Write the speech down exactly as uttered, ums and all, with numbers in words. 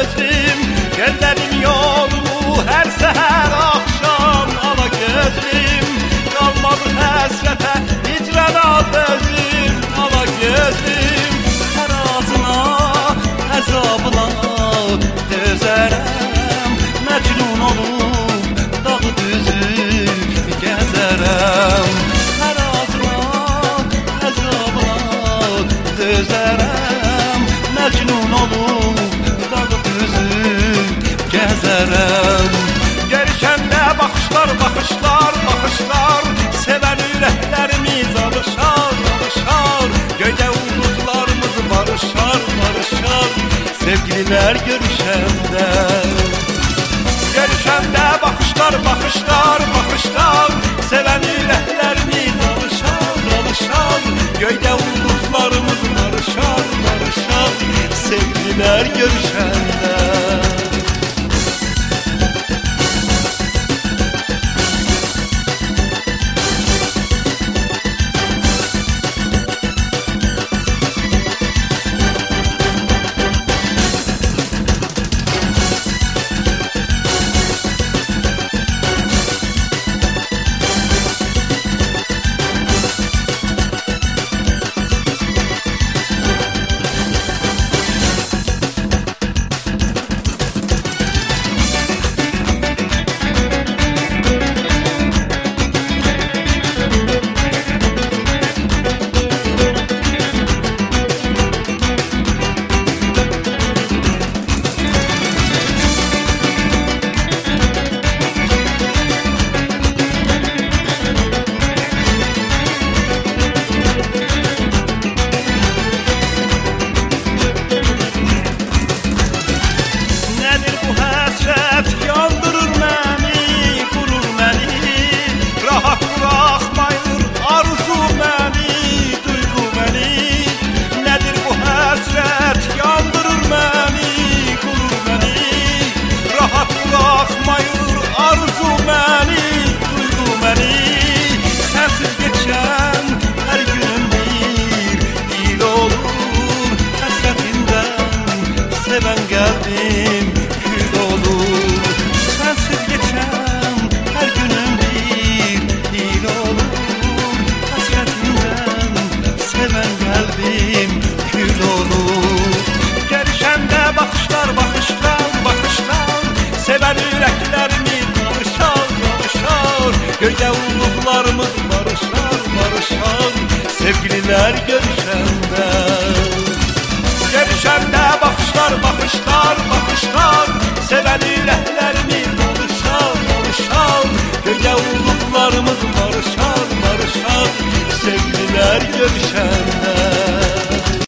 gözlüm, gözlerim yolumu her seher akşam ala gözlüm. Kalmadı həsrətə, hicrana dözüm ala gözlüm. Hər acına, əzabına dözərəm, məcnun olub dağı düzü gəzərəm. Hər acına, əzabına dözərəm, məcnun olub dağı düzü gəzərəm. Görüşəndə baxışlar, baxışlar, baxışlar, sevən ürəklərimiz alışar, alışar. Göydə ulduzlarımız barışar, barışar, sevgililər görüşəndə. Görüşəndə baxışlar, baxışlar, baxışlar, sevən ürəklərimiz alışar, alışar. Göydə ulduzlarımız barışar, barışar, sevgililər görüşəndə. Seven geldim kül olur, sensiz geçen her günüm bir hil olur. Hasretinden seven geldim kül olur. Görüşende bakışlar, bakışlar, bakışlar, seven yüreklerimiz barışar, barışar. Göyde umutlarımız barışar, barışar, sevgililer görüşen.